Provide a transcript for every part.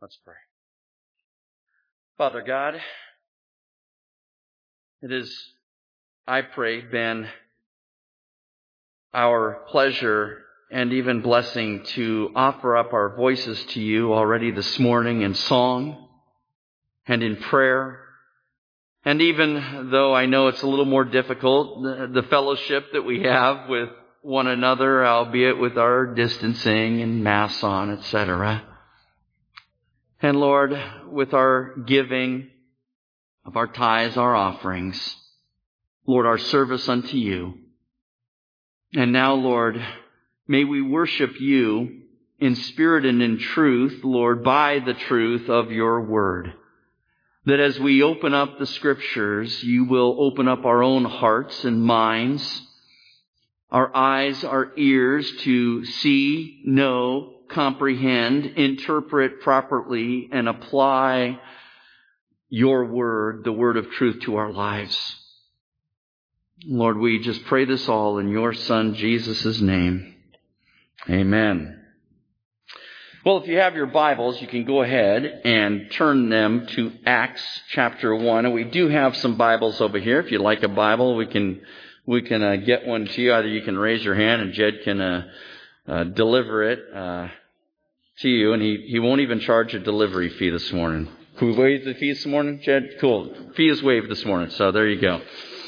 Let's pray. Father God, it is, I pray, been our pleasure and even blessing to offer up our voices to you already this morning in song and in prayer. And even though I know it's a little more difficult, the fellowship that we have with one another, albeit with our distancing and masks on, etc. And Lord, with our giving of our tithes, our offerings, Lord, our service unto you. And now, Lord, may we worship you in spirit and in truth, Lord, by the truth of your word. That as we open up the scriptures, you will open up our own hearts and minds, our eyes, our ears to see, know, comprehend, interpret properly, and apply your word, the word of truth, to our lives. Lord, we just pray this all in your Son, Jesus' name. Amen. Well, if you have your Bibles, you can go ahead and turn them to Acts chapter 1. And we do have some Bibles over here. If you'd like a Bible, we can get one to you. Either you can raise your hand and Jed can deliver it to you. And he won't even charge a delivery fee this morning. Can we waive the fee this morning, Jed? Cool. Fee is waived this morning, so there you go.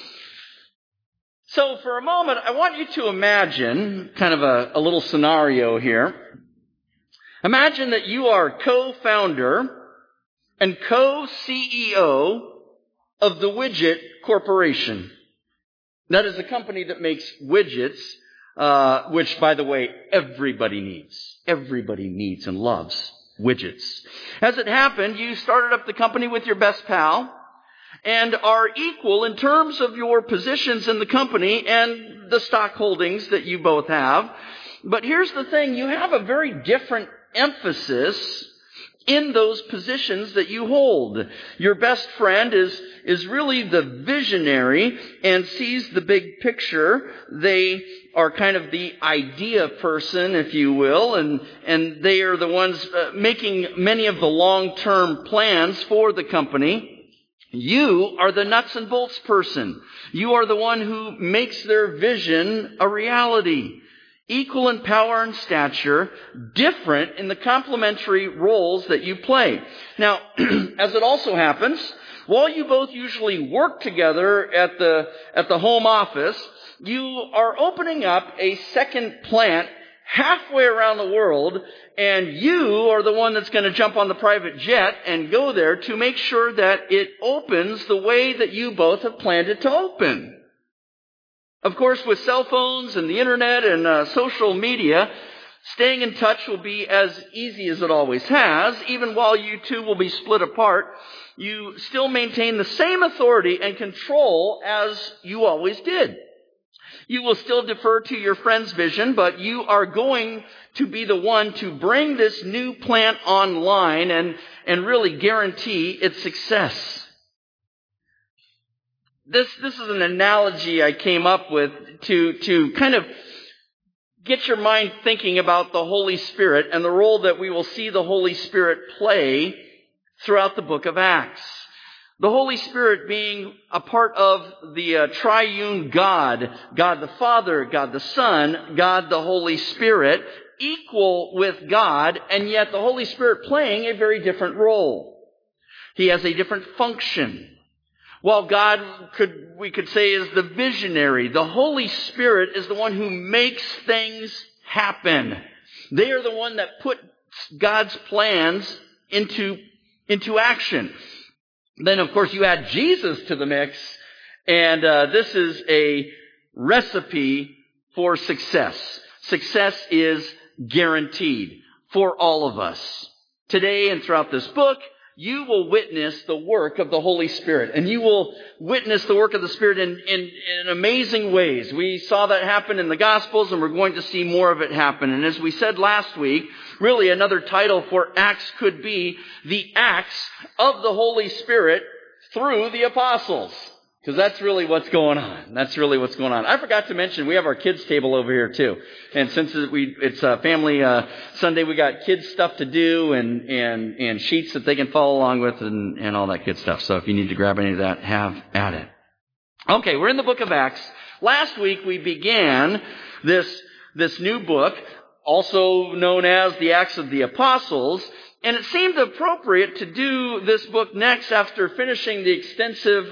So for a moment, I want you to imagine kind of a little scenario here. Imagine that you are co-founder and co-CEO of the Widget Corporation. That is a company that makes widgets, which, by the way, everybody needs. Everybody needs and loves widgets. As it happened, you started up the company with your best pal and are equal in terms of your positions in the company and the stock holdings that you both have. But here's the thing, you have a very different emphasis in those positions that you hold. Your best friend is really the visionary and sees the big picture. They are kind of the idea person, if you will, and they are the ones making many of the long-term plans for the company. You are the nuts and bolts person. You are the one who makes their vision a reality. Equal in power and stature, different in the complementary roles that you play. Now, as it also happens, while you both usually work together at the home office, you are opening up a second plant halfway around the world, and you are the one that's going to jump on the private jet and go there to make sure that it opens the way that you both have planned it to open. Of course, with cell phones and the internet and social media, staying in touch will be as easy as it always has. Even while you two will be split apart, you still maintain the same authority and control as you always did. You will still defer to your friend's vision, but you are going to be the one to bring this new plant online and really guarantee its success. This is an analogy I came up with to kind of get your mind thinking about the Holy Spirit and the role that we will see the Holy Spirit play throughout the book of Acts. The Holy Spirit being a part of the triune God, God the Father, God the Son, God the Holy Spirit, equal with God, and yet the Holy Spirit playing a very different role. He has a different function. While God we could say is the visionary, the Holy Spirit is the one who makes things happen. They are the one that put God's plans into action. Then, of course, you add Jesus to the mix, and this is a recipe for success. Success is guaranteed for all of us. Today and throughout this book, you will witness the work of the Holy Spirit. And you will witness the work of the Spirit in amazing ways. We saw that happen in the Gospels, and we're going to see more of it happen. And as we said last week, really another title for Acts could be the Acts of the Holy Spirit through the Apostles. Because that's really what's going on. That's really what's going on. I forgot to mention, we have our kids table over here too. And since it's a family Sunday, we got kids stuff to do and sheets that they can follow along with and all that good stuff. So if you need to grab any of that, have at it. Okay, we're in the book of Acts. Last week we began this new book, also known as the Acts of the Apostles. And it seemed appropriate to do this book next after finishing the extensive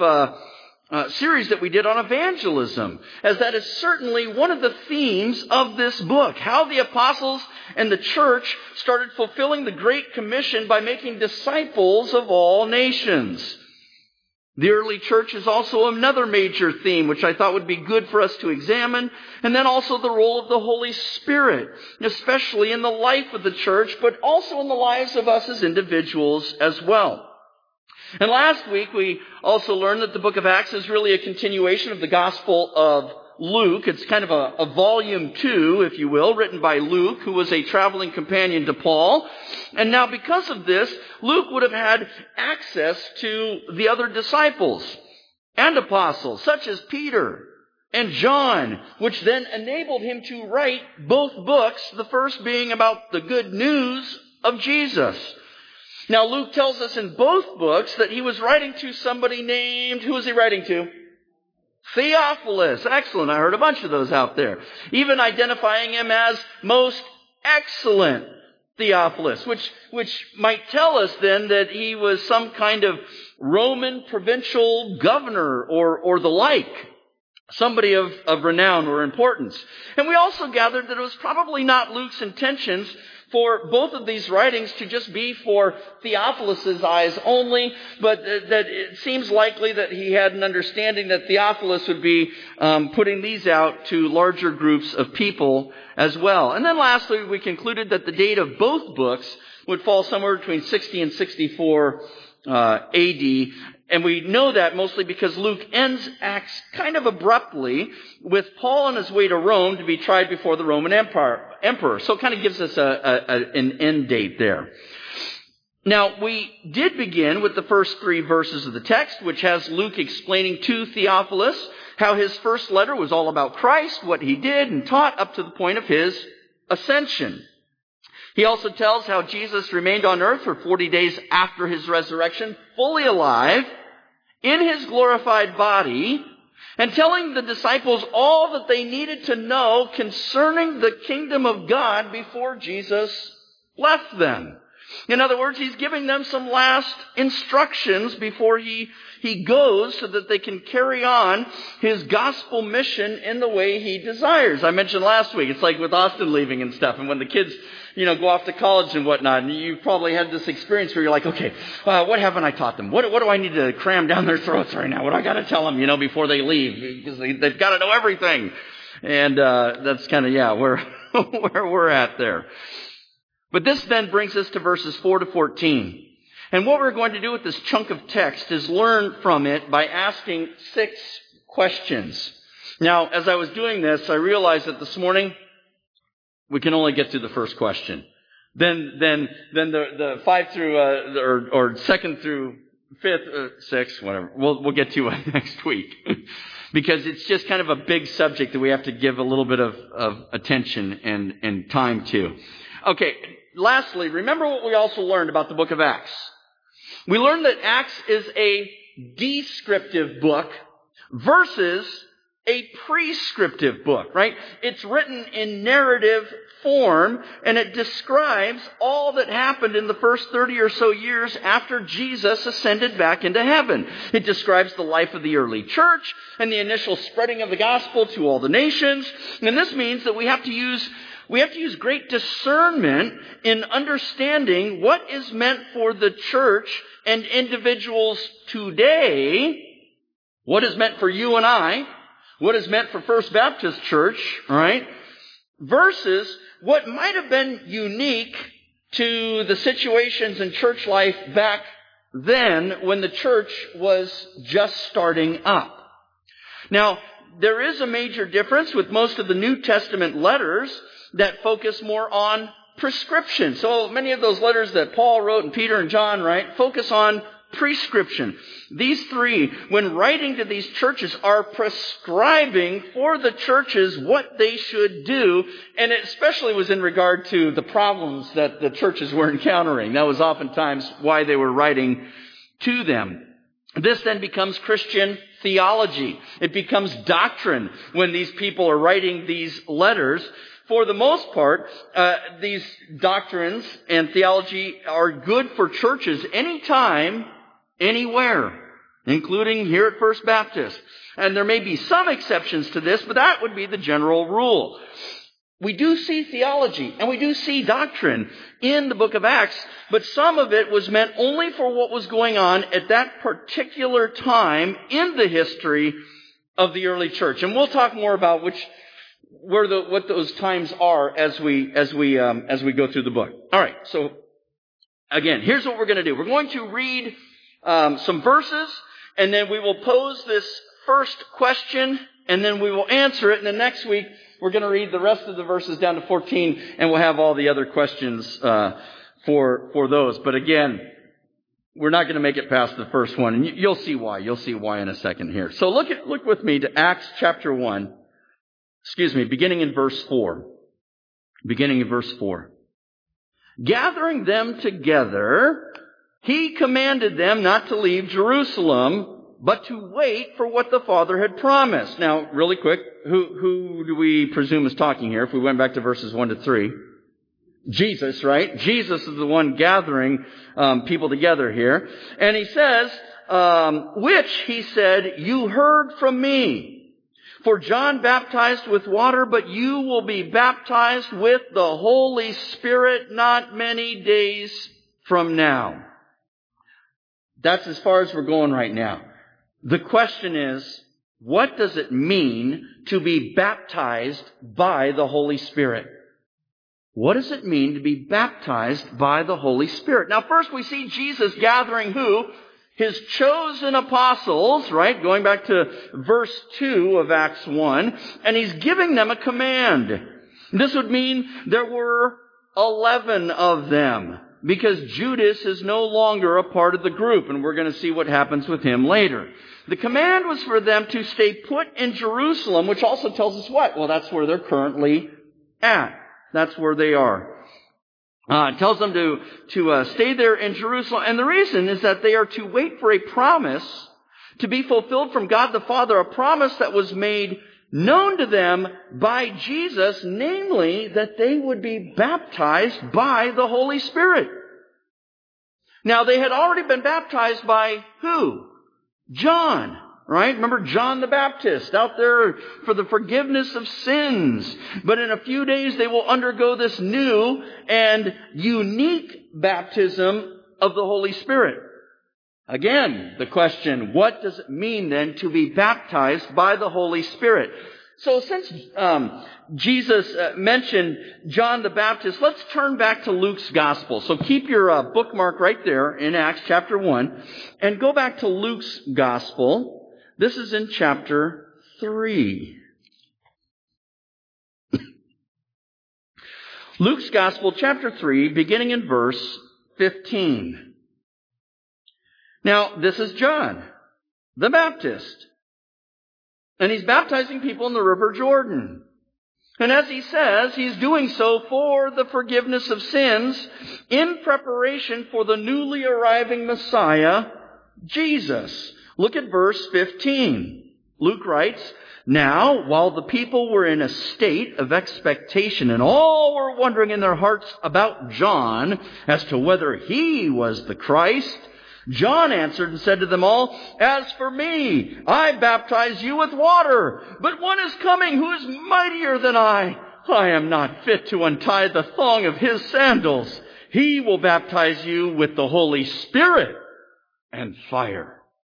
series that we did on evangelism, as that is certainly one of the themes of this book, how the apostles and the church started fulfilling the Great Commission by making disciples of all nations. The early church is also another major theme, which I thought would be good for us to examine, and then also the role of the Holy Spirit, especially in the life of the church, but also in the lives of us as individuals as well. And last week, we also learned that the book of Acts is really a continuation of the Gospel of Luke. It's kind of a volume 2, if you will, written by Luke, who was a traveling companion to Paul. And now because of this, Luke would have had access to the other disciples and apostles, such as Peter and John, which then enabled him to write both books, the first being about the good news of Jesus. Now, Luke tells us in both books that he was writing to somebody named, who was he writing to? Theophilus. Excellent. I heard a bunch of those out there. Even identifying him as most excellent Theophilus, which might tell us then that he was some kind of Roman provincial governor or the like. Somebody of renown or importance. And we also gathered that it was probably not Luke's intentions for both of these writings to just be for Theophilus' eyes only, but that it seems likely that he had an understanding that Theophilus would be putting these out to larger groups of people as well. And then lastly, we concluded that the date of both books would fall somewhere between 60 and 64 AD. And we know that mostly because Luke ends Acts kind of abruptly with Paul on his way to Rome to be tried before the Roman emperor. So it kind of gives us an end date there. Now, we did begin with the first 3 verses of the text, which has Luke explaining to Theophilus how his first letter was all about Christ, what he did and taught up to the point of his ascension. He also tells how Jesus remained on earth for 40 days after his resurrection, fully alive, in his glorified body, and telling the disciples all that they needed to know concerning the kingdom of God before Jesus left them. In other words, he's giving them some last instructions before he goes so that they can carry on his gospel mission in the way he desires. I mentioned last week, it's like with Austin leaving and stuff, and when the kids go off to college and whatnot, and you probably had this experience where you're like, okay, what haven't I taught them? What do I need to cram down their throats right now? What do I got to tell them, before they leave? Because they've got to know everything. And that's kind of, where we're at there. But this then brings us to verses 4 to 14. And what we're going to do with this chunk of text is learn from it by asking 6 questions. Now, as I was doing this, I realized that this morning, we can only get to the first question. Then the 5 through, or 2nd through 5th, 6th, whatever, we'll get to next week. Because it's just kind of a big subject that we have to give a little bit of attention and time to. Okay, lastly, remember what we also learned about the book of Acts. We learned that Acts is a descriptive book versus a prescriptive book, right? It's written in narrative form, and it describes all that happened in the first 30 or so years after Jesus ascended back into heaven. It describes the life of the early church and the initial spreading of the gospel to all the nations. And this means that we have to use great discernment in understanding what is meant for the church and individuals today, what is meant for you and I, what is meant for First Baptist Church, right? Versus what might have been unique to the situations in church life back then when the church was just starting up. Now, there is a major difference with most of the New Testament letters that focus more on prescription. So many of those letters that Paul wrote and Peter and John write focus on prescription. These three, when writing to these churches, are prescribing for the churches what they should do, and it especially was in regard to the problems that the churches were encountering. That was oftentimes why they were writing to them. This then becomes Christian theology. It becomes doctrine when these people are writing these letters. For the most part, these doctrines and theology are good for churches anytime, anywhere, including here at First Baptist. And there may be some exceptions to this, but that would be the general rule. We do see theology and we do see doctrine in the book of Acts, but some of it was meant only for what was going on at that particular time in the history of the early church. And we'll talk more about what those times are as we go through the book. All right. So again, here's what we're going to do. We're going to read some verses, and then we will pose this first question, and then we will answer it. And then next week we're going to read the rest of the verses down to 14, and we'll have all the other questions for those. But again, we're not going to make it past the first one, and you'll see why. You'll see why in a second here. So look with me to Acts chapter 1. Beginning in verse 4. Beginning in verse 4. Gathering them together, he commanded them not to leave Jerusalem, but to wait for what the Father had promised. Now, really quick, who do we presume is talking here if we went back to verses 1 to 3? Jesus, right? Jesus is the one gathering people together here. And he says, which, he said, you heard from me. For John baptized with water, but you will be baptized with the Holy Spirit not many days from now. That's as far as we're going right now. The question is, what does it mean to be baptized by the Holy Spirit? What does it mean to be baptized by the Holy Spirit? Now, first we see Jesus gathering who? His chosen apostles, right? Going back to verse 2 of Acts 1. And he's giving them a command. This would mean there were 11 of them, because Judas is no longer a part of the group, and we're going to see what happens with him later. The command was for them to stay put in Jerusalem, which also tells us what? Well, that's where they're currently at. That's where they are. It tells them to stay there in Jerusalem. And the reason is that they are to wait for a promise to be fulfilled from God the Father, a promise that was made known to them by Jesus, namely that they would be baptized by the Holy Spirit. Now, they had already been baptized by who? John. Right? Remember John the Baptist out there for the forgiveness of sins. But in a few days they will undergo this new and unique baptism of the Holy Spirit. Again, the question, what does it mean then to be baptized by the Holy Spirit? So since Jesus mentioned John the Baptist, let's turn back to Luke's Gospel. So keep your bookmark right there in Acts chapter 1 and go back to Luke's Gospel. This is in chapter 3. Luke's Gospel, chapter 3, beginning in verse 15. Now, this is John the Baptist. And he's baptizing people in the River Jordan. And as he says, he's doing so for the forgiveness of sins in preparation for the newly arriving Messiah, Jesus. Look at verse 15. Luke writes, now, while the people were in a state of expectation and all were wondering in their hearts about John as to whether he was the Christ, John answered and said to them all, as for me, I baptize you with water, but one is coming who is mightier than I. I am not fit to untie the thong of his sandals. He will baptize you with the Holy Spirit and fire.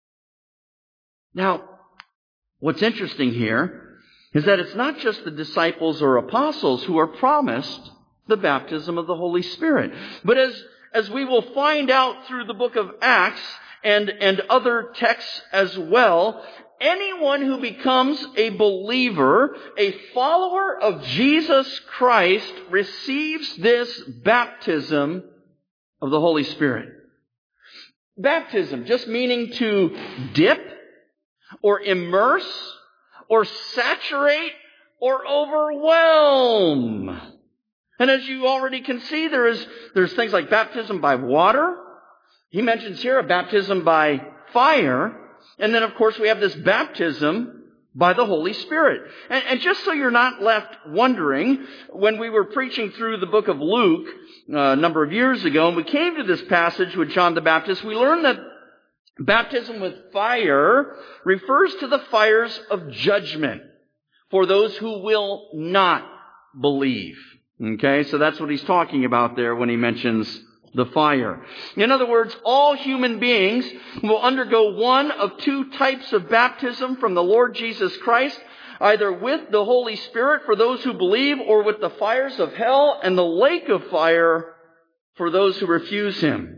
Now, what's interesting here is that it's not just the disciples or apostles who are promised the baptism of the Holy Spirit. But as we will find out through the book of Acts and other texts as well, anyone who becomes a believer, a follower of Jesus Christ, receives this baptism of the Holy Spirit. baptism, just meaning to dip or immerse or saturate or overwhelm. And as you already can see, there's things like baptism by water. He mentions here a baptism by fire. And then, of course, we have this baptism by the Holy Spirit. And just so you're not left wondering, when we were preaching through the book of Luke a number of years ago, and we came to this passage with John the Baptist, we learned that baptism with fire refers to the fires of judgment for those who will not believe. Okay, so that's what he's talking about there when he mentions the fire. In other words, all human beings will undergo one of two types of baptism from the Lord Jesus Christ, either with the Holy Spirit for those who believe, or with the fires of hell and the lake of fire for those who refuse Him.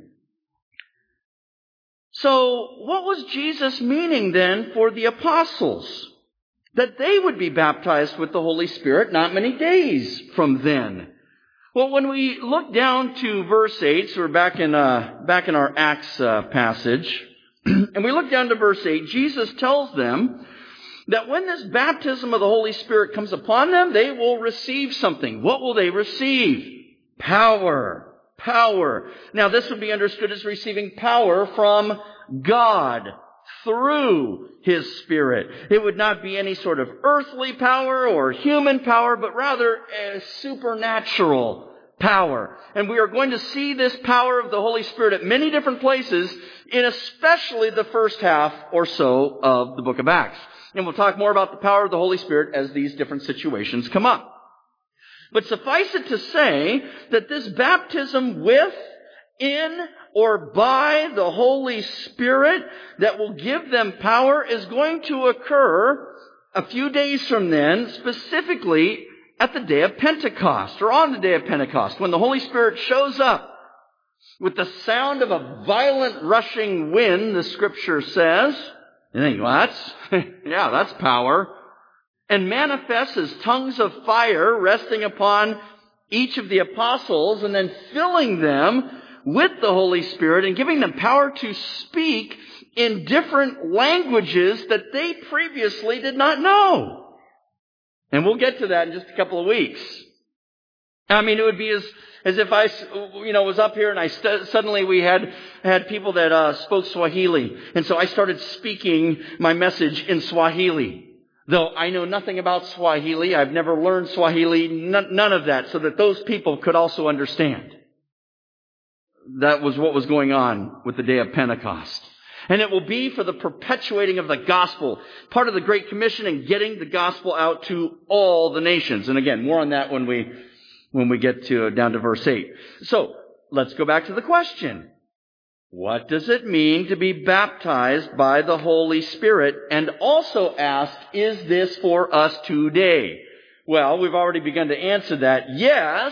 So, what was Jesus meaning then for the apostles? That they would be baptized with the Holy Spirit not many days from then. Well, when we look down to verse 8, so we're back in our Acts passage, and we look down to verse 8, Jesus tells them that when this baptism of the Holy Spirit comes upon them, they will receive something. What will they receive? Power. Power. Now, this would be understood as receiving power from God through His Spirit. It would not be any sort of earthly power or human power, but rather a supernatural power. And we are going to see this power of the Holy Spirit at many different places, in especially the first half or so of the book of Acts. And we'll talk more about the power of the Holy Spirit as these different situations come up. But suffice it to say that this baptism with, in, or by the Holy Spirit that will give them power is going to occur a few days from then, specifically at the day of Pentecost, or on the day of Pentecost, when the Holy Spirit shows up with the sound of a violent rushing wind, the Scripture says. You think, well, that's power. And manifests as tongues of fire resting upon each of the apostles, and then filling them with the Holy Spirit and giving them power to speak in different languages that they previously did not know. And we'll get to that in just a couple of weeks. I mean, it would be as if I, was up here and suddenly we had people that spoke Swahili. And so I started speaking my message in Swahili. Though I know nothing about Swahili, I've never learned Swahili, none of that, so that those people could also understand. That was what was going on with the day of Pentecost. And it will be for the perpetuating of the gospel, part of the Great Commission, and getting the gospel out to all the nations. And again, more on that when we get down to verse 8. So, let's go back to the question. What does it mean to be baptized by the Holy Spirit? And also ask, is this for us today? Well, we've already begun to answer that. Yes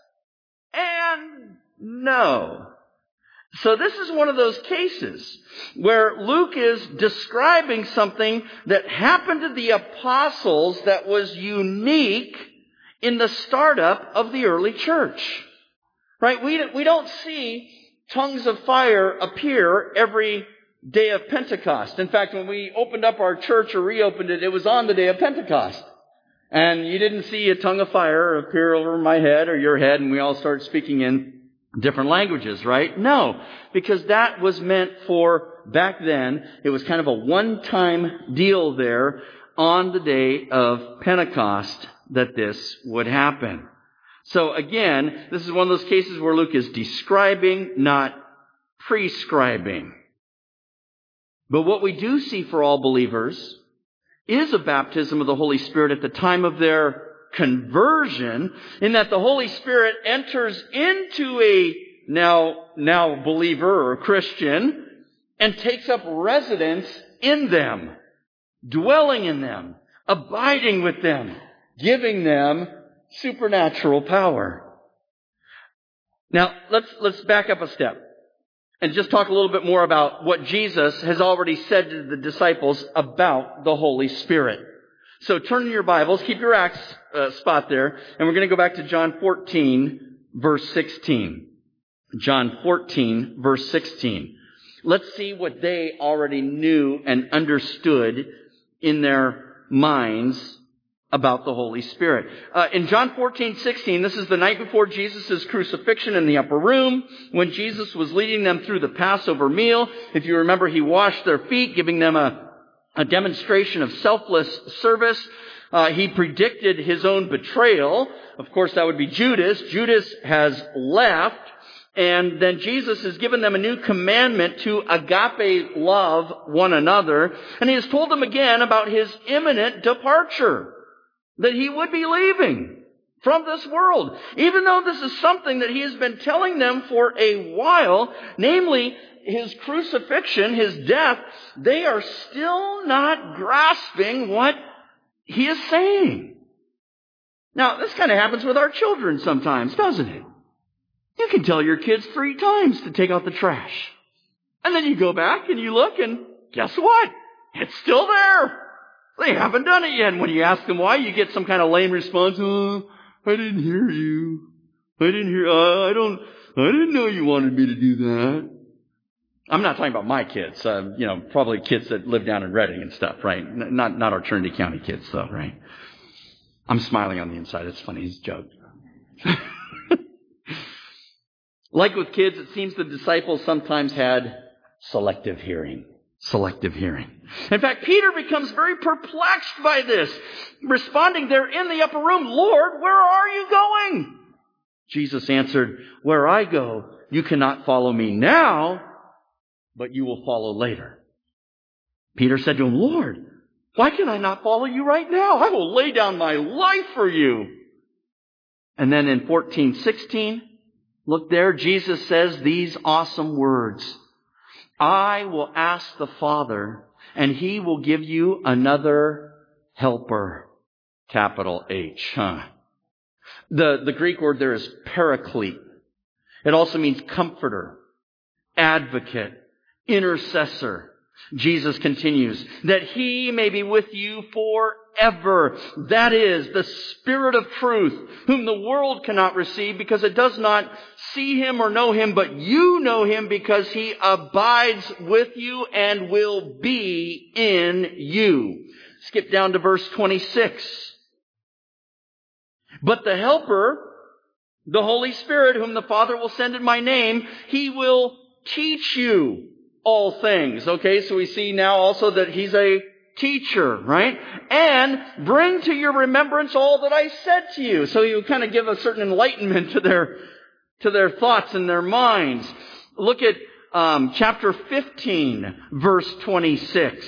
and no. So this is one of those cases where Luke is describing something that happened to the apostles that was unique in the startup of the early church. Right? We don't see tongues of fire appear every day of Pentecost. In fact, when we opened up our church or reopened it, it was on the day of Pentecost. And you didn't see a tongue of fire appear over my head or your head and we all started speaking in different languages, right? No, because that was meant for, back then, it was kind of a one-time deal there on the day of Pentecost that this would happen. So again, this is one of those cases where Luke is describing, not prescribing. But what we do see for all believers is a baptism of the Holy Spirit at the time of their conversion, in that the Holy Spirit enters into a now believer or Christian and takes up residence in them, dwelling in them, abiding with them, giving them supernatural power. Now, let's back up a step and just talk a little bit more about what Jesus has already said to the disciples about the Holy Spirit. So turn in your Bibles, keep your Acts spot there, and we're going to go back to John 14, verse 16. John 14, verse 16. Let's see what they already knew and understood in their minds about the Holy Spirit. In John 14:16, this is the night before Jesus' crucifixion in the upper room, when Jesus was leading them through the Passover meal. If you remember, he washed their feet, giving them a demonstration of selfless service. He predicted his own betrayal. Of course, that would be Judas. Judas has left. And then Jesus has given them a new commandment to agape love one another. And he has told them again about his imminent departure, that he would be leaving from this world. Even though this is something that he has been telling them for a while, namely his crucifixion, his death, they are still not grasping what he is saying. Now, this kind of happens with our children sometimes, doesn't it? You can tell your kids 3 times to take out the trash. And then you go back and you look and guess what? It's still there. They haven't done it yet. And when you ask them why, you get some kind of lame response. Oh, I didn't hear you. I didn't know you wanted me to do that. I'm not talking about my kids. Probably kids that live down in Redding and stuff, right? Not our Trinity County kids though, right? I'm smiling on the inside. It's funny. It's a joke. Like with kids, it seems the disciples sometimes had selective hearing. Selective hearing. In fact, Peter becomes very perplexed by this, responding there in the upper room, Lord, where are you going? Jesus answered, where I go, you cannot follow me now, but you will follow later. Peter said to him, Lord, why can I not follow you right now? I will lay down my life for you. And then in 14:16, look there, Jesus says these awesome words. I will ask the Father, and He will give you another helper. Capital H. The Greek word there is paraclete. It also means comforter, advocate, intercessor. Jesus continues, that He may be with you forever. That is, the Spirit of truth, whom the world cannot receive because it does not see Him or know Him, but you know Him because He abides with you and will be in you. Skip down to verse 26. But the Helper, the Holy Spirit, whom the Father will send in my name, He will teach you all things. Okay, so we see now also that He's a teacher, right? And bring to your remembrance all that I said to you. So you kind of give a certain enlightenment to their thoughts and their minds. Look at chapter 15, verse 26.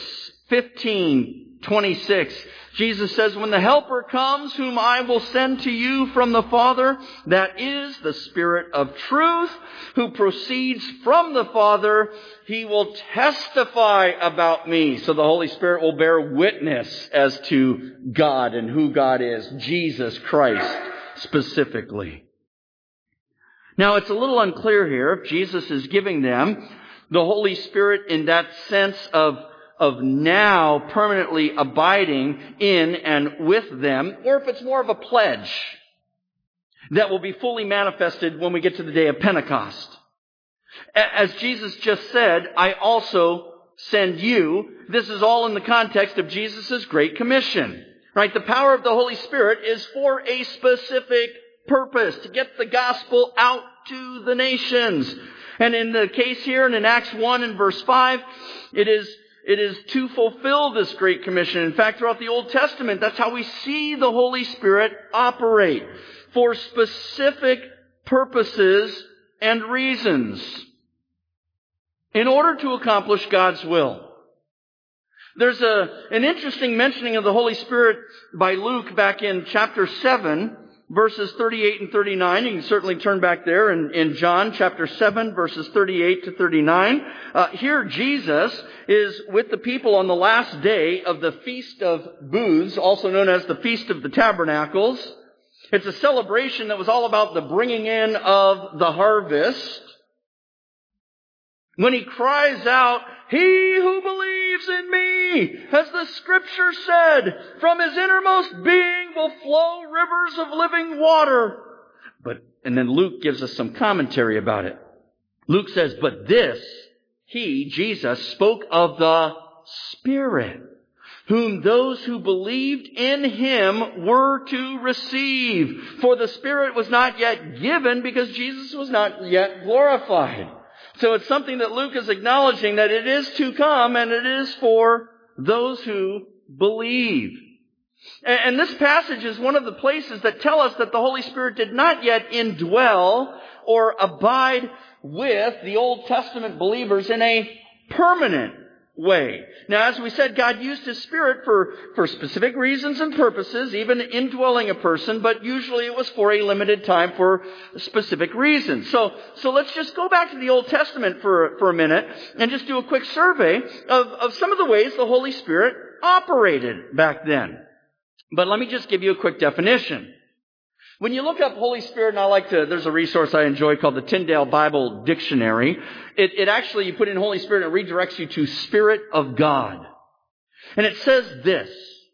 15:26. Jesus says, when the Helper comes, whom I will send to you from the Father, that is the Spirit of truth, who proceeds from the Father, He will testify about me. So the Holy Spirit will bear witness as to God and who God is, Jesus Christ specifically. Now, it's a little unclear here if Jesus is giving them the Holy Spirit in that sense of now permanently abiding in and with them, or if it's more of a pledge that will be fully manifested when we get to the day of Pentecost. As Jesus just said, I also send you. This is all in the context of Jesus' Great Commission. Right? The power of the Holy Spirit is for a specific purpose, to get the gospel out to the nations. And in the case here, and in Acts 1 and verse 5, it is to fulfill this Great Commission. In fact, throughout the Old Testament, that's how we see the Holy Spirit operate, for specific purposes and reasons, in order to accomplish God's will. There's an interesting mentioning of the Holy Spirit by Luke back in chapter 7, verses 38 and 39. You can certainly turn back there in John chapter 7, verses 38 to 39. Here Jesus is with the people on the last day of the Feast of Booths, also known as the Feast of the Tabernacles. It's a celebration that was all about the bringing in of the harvest. When He cries out, He who believes in me, as the Scripture said, from his innermost being will flow rivers of living water. And then Luke gives us some commentary about it. Luke says, but this He, Jesus, spoke of the Spirit, whom those who believed in him were to receive. For the Spirit was not yet given because Jesus was not yet glorified. So it's something that Luke is acknowledging that it is to come, and it is for those who believe. And this passage is one of the places that tell us that the Holy Spirit did not yet indwell or abide with the Old Testament believers in a permanent way. Now, as we said, God used His Spirit for specific reasons and purposes, even indwelling a person, but usually it was for a limited time for specific reasons. So let's just go back to the Old Testament for a minute and just do a quick survey of some of the ways the Holy Spirit operated back then. But let me just give you a quick definition. When you look up Holy Spirit, and there's a resource I enjoy called the Tyndale Bible Dictionary. It actually, you put in Holy Spirit, and it redirects you to Spirit of God. And it says this: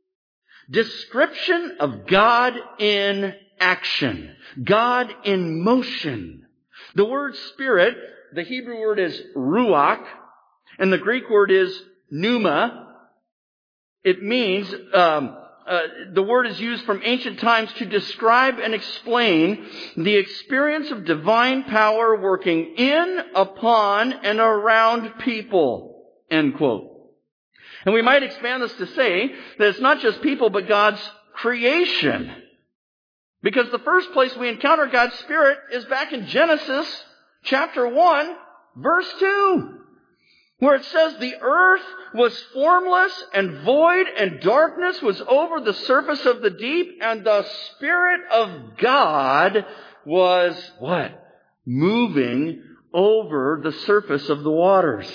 description of God in action, God in motion. The word Spirit, the Hebrew word is ruach, and the Greek word is pneuma. It means, the word is used from ancient times to describe and explain the experience of divine power working in, upon, and around people. End quote. And we might expand this to say that it's not just people, but God's creation. Because the first place we encounter God's Spirit is back in Genesis chapter 1, verse 2. Where it says, the earth was formless and void, and darkness was over the surface of the deep, and the Spirit of God was, what? Moving over the surface of the waters.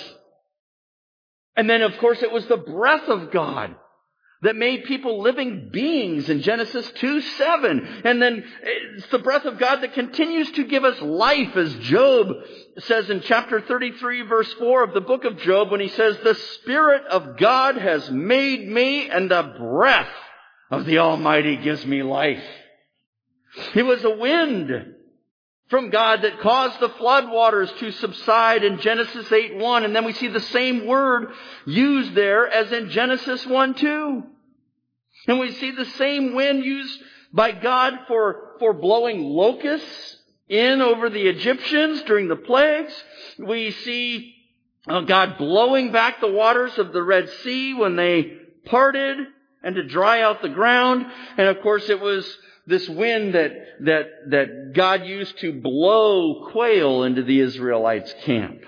And then, of course, it was the breath of God that made people living beings in Genesis 2:7. And then it's the breath of God that continues to give us life, as Job says in chapter 33, verse 4 of the book of Job, when he says, the Spirit of God has made me, and the breath of the Almighty gives me life. It was a wind from God that caused the flood waters to subside in Genesis 8:1. And then we see the same word used there as in Genesis 1:2. And we see the same wind used by God for blowing locusts in over the Egyptians during the plagues. We see God blowing back the waters of the Red Sea when they parted and to dry out the ground. And of course it was this wind that God used to blow quail into the Israelites' camp.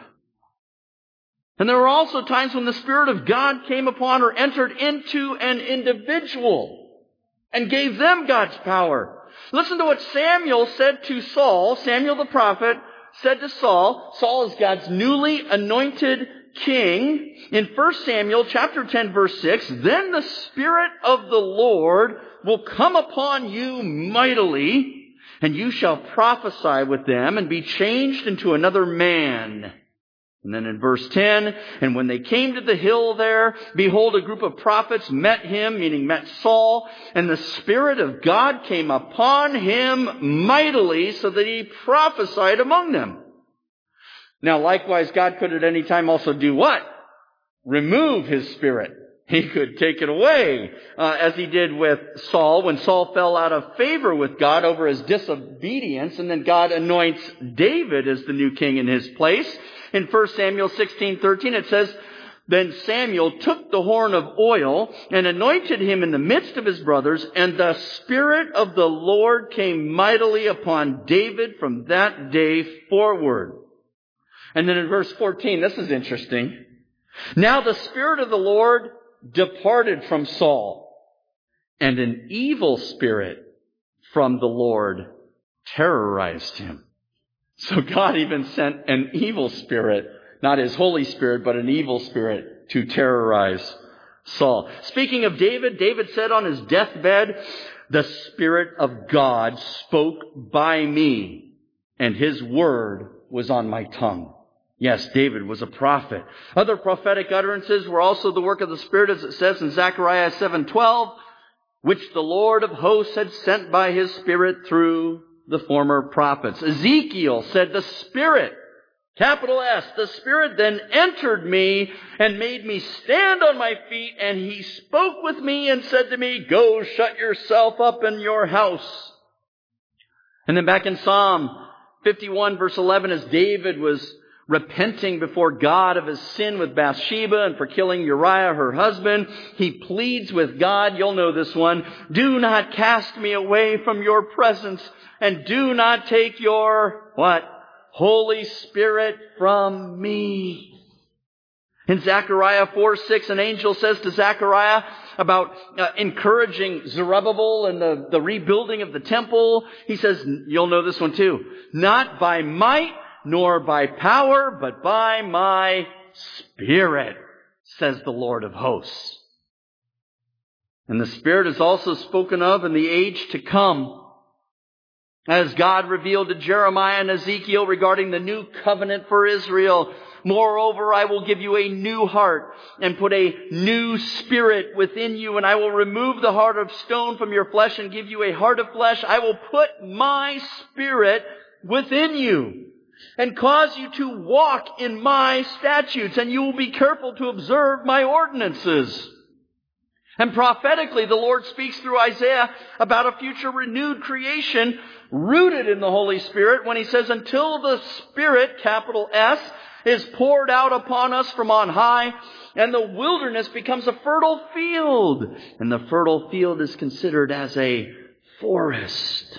And there were also times when the Spirit of God came upon or entered into an individual and gave them God's power. Listen to what Samuel said to Saul. Samuel the prophet said to Saul. Saul is God's newly anointed king. In 1 Samuel chapter 10 verse 6, then the Spirit of the Lord will come upon you mightily, and you shall prophesy with them and be changed into another man. And then in verse 10, and when they came to the hill there, behold, a group of prophets met him, meaning met Saul, and the Spirit of God came upon him mightily, so that he prophesied among them. Now, likewise, God could at any time also do what? Remove His Spirit. He could take it away, as He did with Saul, when Saul fell out of favor with God over his disobedience, and then God anoints David as the new king in his place. In 1 Samuel 16:13, it says, then Samuel took the horn of oil and anointed him in the midst of his brothers, and the Spirit of the Lord came mightily upon David from that day forward. And then in verse 14, this is interesting. Now the Spirit of the Lord departed from Saul, and an evil spirit from the Lord terrorized him. So God even sent an evil spirit, not His Holy Spirit, but an evil spirit to terrorize Saul. Speaking of David, David said on his deathbed, the Spirit of God spoke by me, and His word was on my tongue. Yes, David was a prophet. Other prophetic utterances were also the work of the Spirit, as it says in Zechariah 7:12, which the Lord of hosts had sent by His Spirit through the former prophets. Ezekiel said, the Spirit Capital S. The Spirit then entered me and made me stand on my feet, and He spoke with me and said to me, go shut yourself up in your house. And then back in Psalm 51 verse 11, as David was repenting before God of his sin with Bathsheba and for killing Uriah, her husband, he pleads with God, you'll know this one, do not cast me away from your presence, and do not take your, what? Holy Spirit from me. In Zechariah 4:6, an angel says to Zechariah about encouraging Zerubbabel and the rebuilding of the temple. He says, you'll know this one too, not by might nor by power, but by my Spirit, says the Lord of hosts. And the Spirit is also spoken of in the age to come, as God revealed to Jeremiah and Ezekiel regarding the new covenant for Israel. Moreover, I will give you a new heart and put a new spirit within you, and I will remove the heart of stone from your flesh and give you a heart of flesh. I will put my Spirit within you and cause you to walk in my statutes, and you will be careful to observe my ordinances. And prophetically, the Lord speaks through Isaiah about a future renewed creation rooted in the Holy Spirit when He says, until the Spirit, capital S, is poured out upon us from on high, and the wilderness becomes a fertile field, and the fertile field is considered as a forest.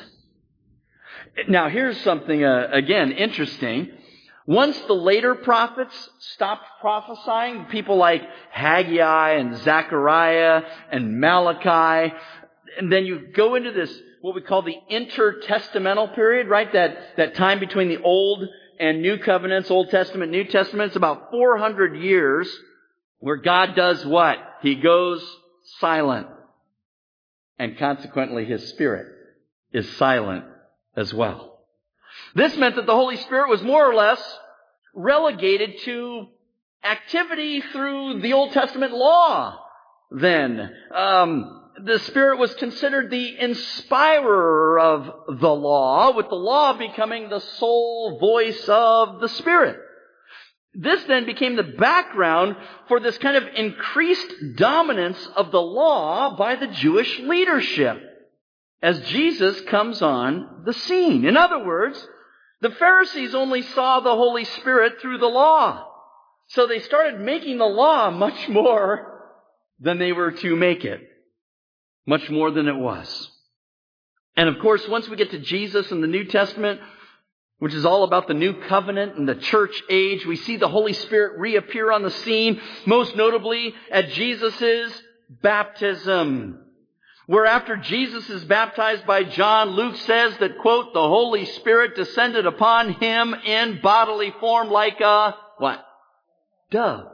Now, here's something, again, interesting. Once the later prophets stopped prophesying, people like Haggai and Zechariah and Malachi, and then you go into this, what we call the intertestamental period, right? That time between the Old and New Covenants, Old Testament, New Testament, it's about 400 years where God does what? He goes silent. And consequently, His Spirit is silent as well. This meant that the Holy Spirit was more or less relegated to activity through the Old Testament law then. The Spirit was considered the inspirer of the law, with the law becoming the sole voice of the Spirit. This then became the background for this kind of increased dominance of the law by the Jewish leadership as Jesus comes on the scene. In other words, the Pharisees only saw the Holy Spirit through the law. So they started making the law much more than they were to make it. Much more than it was. And of course, once we get to Jesus in the New Testament, which is all about the new covenant and the church age, we see the Holy Spirit reappear on the scene, most notably at Jesus' baptism. Where after Jesus is baptized by John, Luke says that, quote, the Holy Spirit descended upon him in bodily form like a, what? Dove.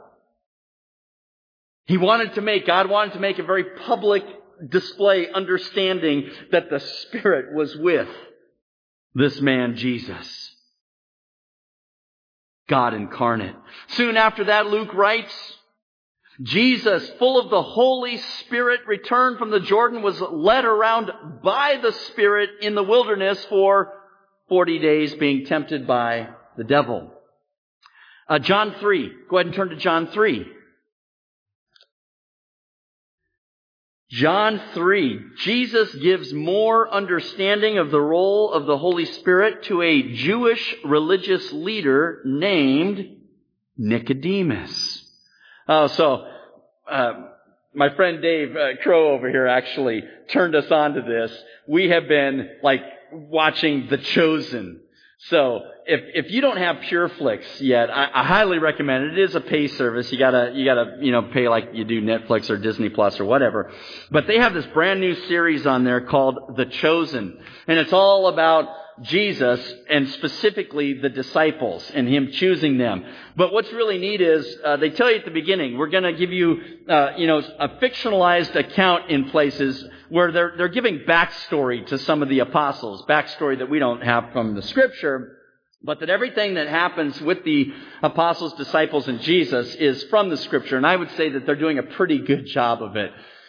God wanted to make a very public display, understanding that the Spirit was with this man, Jesus. God incarnate. Soon after that, Luke writes, Jesus, full of the Holy Spirit, returned from the Jordan, was led around by the Spirit in the wilderness for 40 days, being tempted by the devil. John 3. Go ahead and turn to John 3. John 3. Jesus gives more understanding of the role of the Holy Spirit to a Jewish religious leader named Nicodemus. My friend Dave Crow over here actually turned us on to this. We have been watching The Chosen. So if you don't have PureFlix yet, I highly recommend it. It is a pay service. You gotta pay like you do Netflix or Disney Plus or whatever. But they have this brand new series on there called The Chosen. And it's all about Jesus and specifically the disciples and Him choosing them. But what's really neat is they tell you at the beginning, we're going to give you a fictionalized account in places where they're giving backstory to some of the apostles, backstory that we don't have from the Scripture, but that everything that happens with the apostles, disciples, and Jesus is from the Scripture. And I would say that they're doing a pretty good job of it.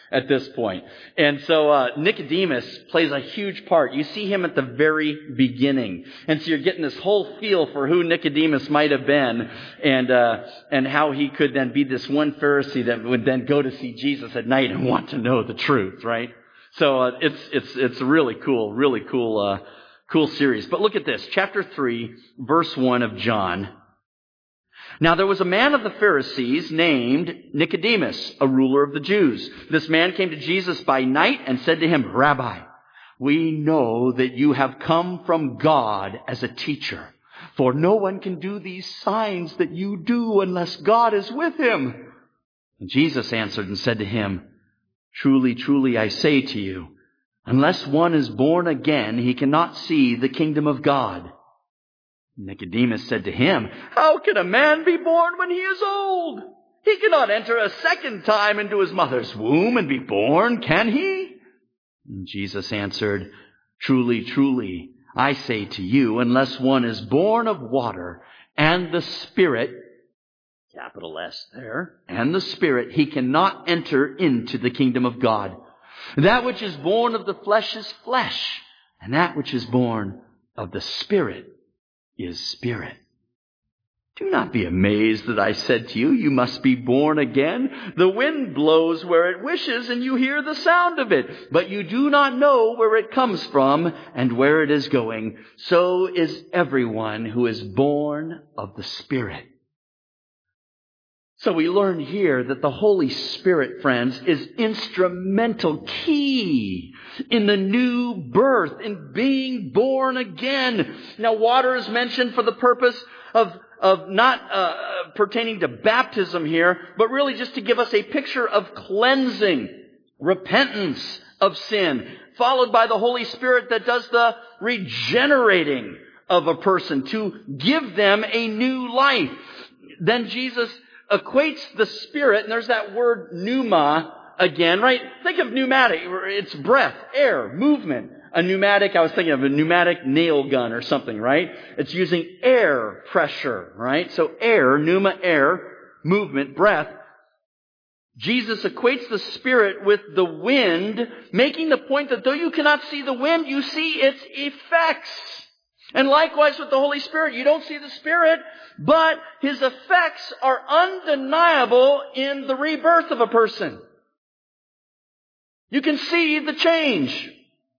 at this point. And so Nicodemus plays a huge part. You see him at the very beginning. And so you're getting this whole feel for who Nicodemus might have been and how he could then be this one Pharisee that would then go to see Jesus at night and want to know the truth, right? So it's a really cool series. But look at this, chapter 3, verse 1 of John. Now there was a man of the Pharisees named Nicodemus, a ruler of the Jews. This man came to Jesus by night and said to him, Rabbi, we know that you have come from God as a teacher, for no one can do these signs that you do unless God is with him. And Jesus answered and said to him, Truly, truly, I say to you, unless one is born again, he cannot see the kingdom of God. Nicodemus said to him, How can a man be born when he is old? He cannot enter a second time into his mother's womb and be born, can he? And Jesus answered, Truly, truly, I say to you, unless one is born of water and the Spirit, capital S there, and the Spirit, he cannot enter into the kingdom of God. That which is born of the flesh is flesh, and that which is born of the Spirit is spirit. Do not be amazed that I said to you, you must be born again. The wind blows where it wishes, and you hear the sound of it, but you do not know where it comes from and where it is going. So is everyone who is born of the Spirit. So we learn here that the Holy Spirit, friends, is instrumental, key in the new birth, in being born again. Now, water is mentioned for the purpose of not pertaining to baptism here, but really just to give us a picture of cleansing, repentance of sin, followed by the Holy Spirit that does the regenerating of a person to give them a new life. Then Jesus equates the Spirit, and there's that word pneuma again, right? Think of pneumatic. It's breath, air, movement. A pneumatic, I was thinking of a pneumatic nail gun or something, right? It's using air pressure, right? So air, pneuma, air, movement, breath. Jesus equates the Spirit with the wind, making the point that though you cannot see the wind, you see its effects. And likewise with the Holy Spirit, you don't see the Spirit, but His effects are undeniable in the rebirth of a person. You can see the change.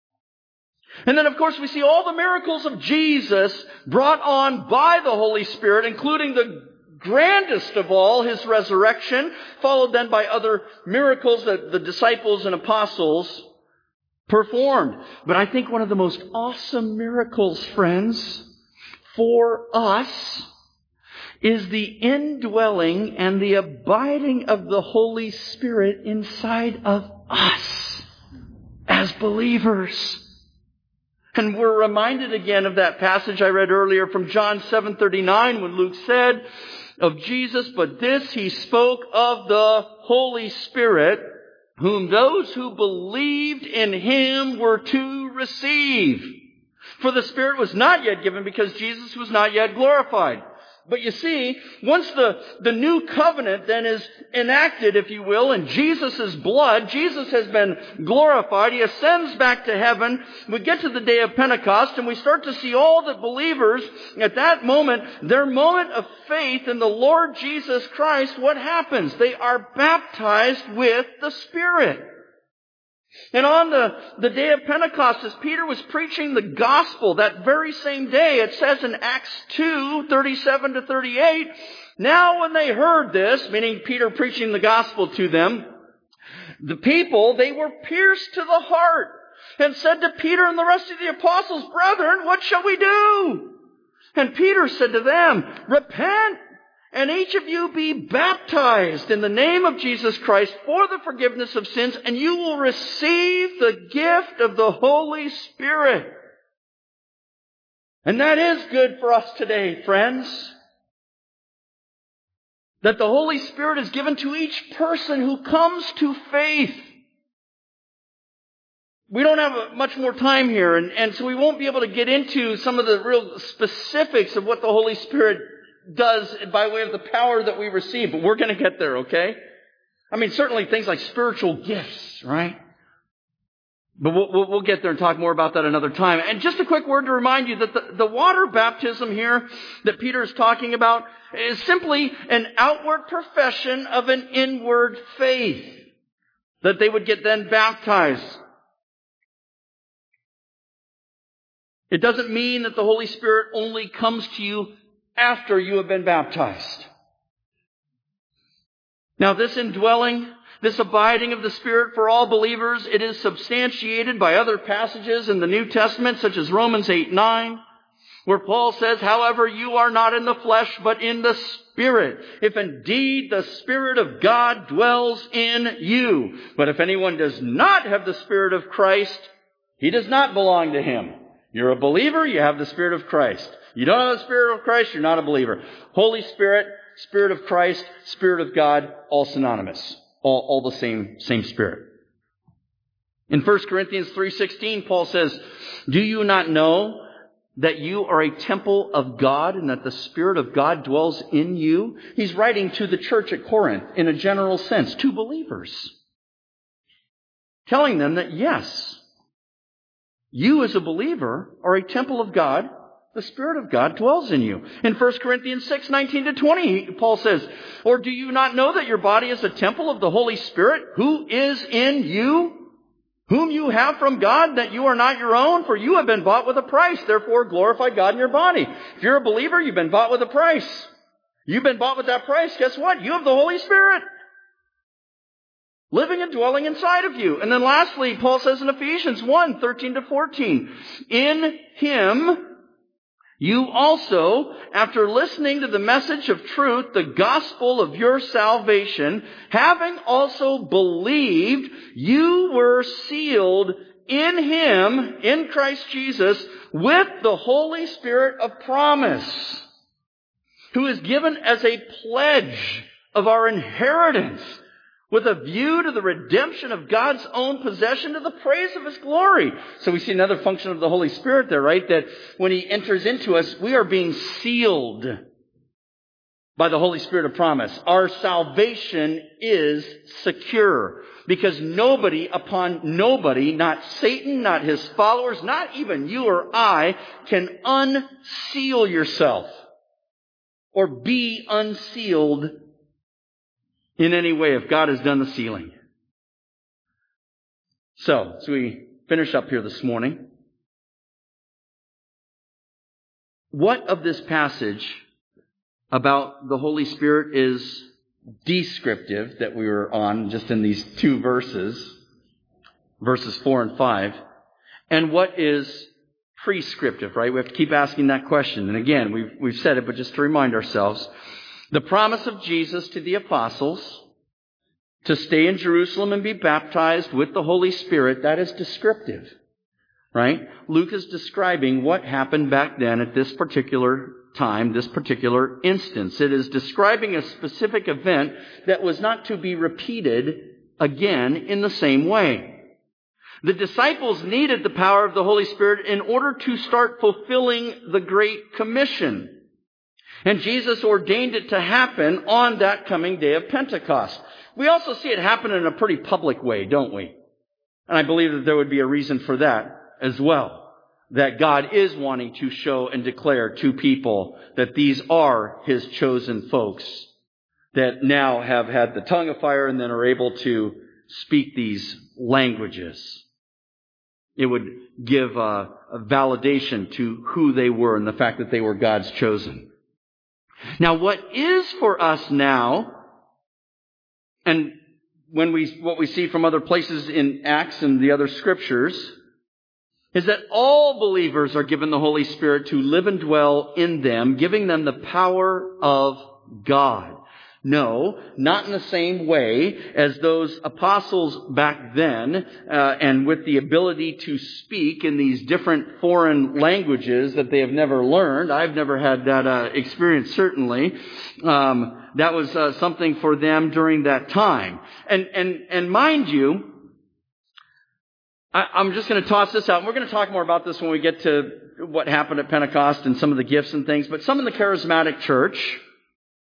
And then, of course, we see all the miracles of Jesus brought on by the Holy Spirit, including the grandest of all, His resurrection, followed then by other miracles that the disciples and apostles performed. But I think one of the most awesome miracles, friends, for us is the indwelling and the abiding of the Holy Spirit inside of us as believers. And we're reminded again of that passage I read earlier from John 7:39 when Luke said of Jesus, but this He spoke of the Holy Spirit, whom those who believed in Him were to receive. For the Spirit was not yet given because Jesus was not yet glorified. But you see, once the new covenant then is enacted, if you will, in Jesus' blood, Jesus has been glorified. He ascends back to heaven. We get to the day of Pentecost and we start to see all the believers at that moment, their moment of faith in the Lord Jesus Christ, what happens? They are baptized with the Spirit. And on the day of Pentecost, as Peter was preaching the gospel that very same day, it says in Acts 2:37-38, now when they heard this, meaning Peter preaching the gospel to them, the people, they were pierced to the heart and said to Peter and the rest of the apostles, brethren, what shall we do? And Peter said to them, repent, and each of you be baptized in the name of Jesus Christ for the forgiveness of sins, and you will receive the gift of the Holy Spirit. And that is good for us today, friends. That the Holy Spirit is given to each person who comes to faith. We don't have much more time here, and so we won't be able to get into some of the real specifics of what the Holy Spirit does by way of the power that we receive, but we're going to get there, okay? I mean, certainly things like spiritual gifts, right? But we'll get there and talk more about that another time. And just a quick word to remind you that the water baptism here that Peter is talking about is simply an outward profession of an inward faith that they would get then baptized. It doesn't mean that the Holy Spirit only comes to you after you have been baptized. Now, this indwelling, this abiding of the Spirit for all believers, it is substantiated by other passages in the New Testament, such as Romans 8:9, where Paul says, however, you are not in the flesh, but in the Spirit, if indeed the Spirit of God dwells in you. But if anyone does not have the Spirit of Christ, he does not belong to him. You're a believer, you have the Spirit of Christ. You don't have the Spirit of Christ, you're not a believer. Holy Spirit, Spirit of Christ, Spirit of God, all synonymous. All the same Spirit. In 1 Corinthians 3:16, Paul says, do you not know that you are a temple of God and that the Spirit of God dwells in you? He's writing to the church at Corinth in a general sense, to believers. Telling them that yes, you as a believer are a temple of God. The Spirit of God dwells in you. In 1 Corinthians 6:19-20, Paul says, or do you not know that your body is a temple of the Holy Spirit who is in you, whom you have from God, that you are not your own, for you have been bought with a price. Therefore glorify God in your body. If you're a believer, you've been bought with a price. You've been bought with that price. Guess what? You have the Holy Spirit living and dwelling inside of you. And then lastly, Paul says in Ephesians 1:13-14, in Him you also, after listening to the message of truth, the gospel of your salvation, having also believed, you were sealed in Him, in Christ Jesus, with the Holy Spirit of promise, who is given as a pledge of our inheritance, with a view to the redemption of God's own possession to the praise of His glory. So we see another function of the Holy Spirit there, right? That when He enters into us, we are being sealed by the Holy Spirit of promise. Our salvation is secure because nobody, not Satan, not his followers, not even you or I, can unseal yourself or be unsealed in any way if God has done the sealing. So, as we finish up here this morning, what of this passage about the Holy Spirit is descriptive that we were on just in these two verses 4 and 5, and what is prescriptive, right? We have to keep asking that question. And again, we've said it, but just to remind ourselves, the promise of Jesus to the apostles to stay in Jerusalem and be baptized with the Holy Spirit, that is descriptive, right? Luke is describing what happened back then at this particular time, this particular instance. It is describing a specific event that was not to be repeated again in the same way. The disciples needed the power of the Holy Spirit in order to start fulfilling the Great Commission. And Jesus ordained it to happen on that coming day of Pentecost. We also see it happen in a pretty public way, don't we? And I believe that there would be a reason for that as well. That God is wanting to show and declare to people that these are His chosen folks that now have had the tongue of fire and then are able to speak these languages. It would give a validation to who they were and the fact that they were God's chosen. Now, what is for us now, and what we see from other places in Acts and the other scriptures, is that all believers are given the Holy Spirit to live and dwell in them, giving them the power of God. No, not in the same way as those apostles back then, and with the ability to speak in these different foreign languages that they have never learned. I've never had that experience, certainly. That was something for them during that time. And mind you, I'm just going to toss this out. And we're going to talk more about this when we get to what happened at Pentecost and some of the gifts and things. But some in the charismatic church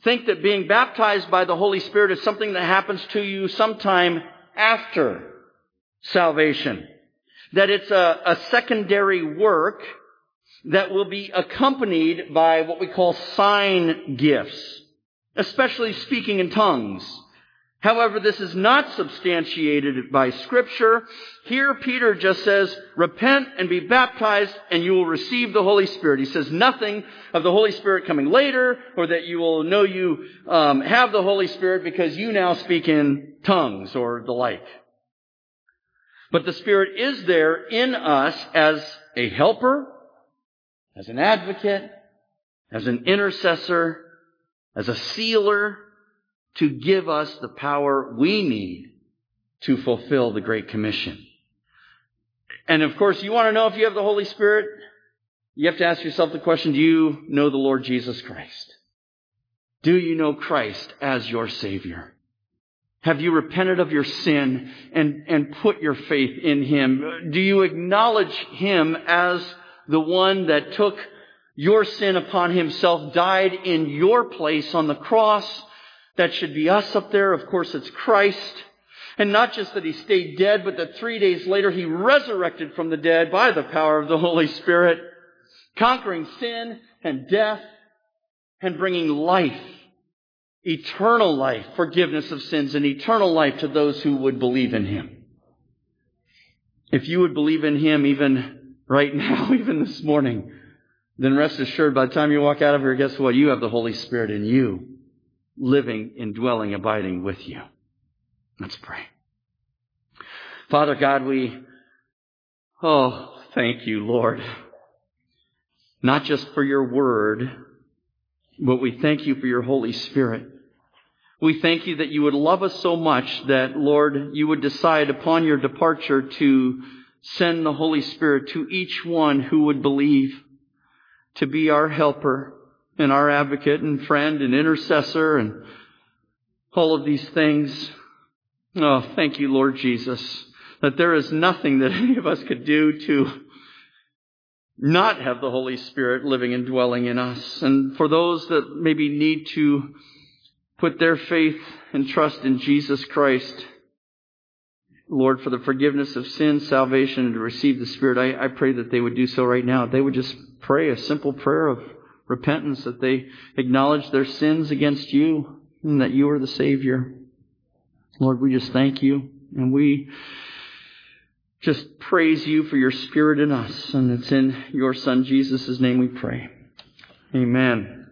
think that being baptized by the Holy Spirit is something that happens to you sometime after salvation. That it's a secondary work that will be accompanied by what we call sign gifts, especially speaking in tongues. However, this is not substantiated by Scripture. Here, Peter just says, repent and be baptized, and you will receive the Holy Spirit. He says nothing of the Holy Spirit coming later, or that you will know you have the Holy Spirit because you now speak in tongues or the like. But the Spirit is there in us as a helper, as an advocate, as an intercessor, as a sealer, to give us the power we need to fulfill the Great Commission. And of course, you want to know if you have the Holy Spirit, you have to ask yourself the question, do you know the Lord Jesus Christ? Do you know Christ as your Savior? Have you repented of your sin and put your faith in Him? Do you acknowledge Him as the one that took your sin upon Himself, died in your place on the cross? That should be us up there. Of course, it's Christ. And not just that He stayed dead, but that 3 days later He resurrected from the dead by the power of the Holy Spirit, conquering sin and death and bringing life, eternal life, forgiveness of sins, and eternal life to those who would believe in Him. If you would believe in Him even right now, even this morning, then rest assured by the time you walk out of here, guess what? You have the Holy Spirit in you, living, indwelling, abiding with you. Let's pray. Father God, thank you, Lord. Not just for your word, but we thank you for your Holy Spirit. We thank you that you would love us so much that, Lord, you would decide upon your departure to send the Holy Spirit to each one who would believe, to be our helper and our advocate and friend and intercessor and all of these things. Oh, thank you, Lord Jesus, that there is nothing that any of us could do to not have the Holy Spirit living and dwelling in us. And for those that maybe need to put their faith and trust in Jesus Christ, Lord, for the forgiveness of sin, salvation, and to receive the Spirit, I pray that they would do so right now. They would just pray a simple prayer of repentance, that they acknowledge their sins against you and that you are the Savior. Lord, we just thank you, and we just praise you for your Spirit in us. And it's in your Son Jesus' name we pray. Amen.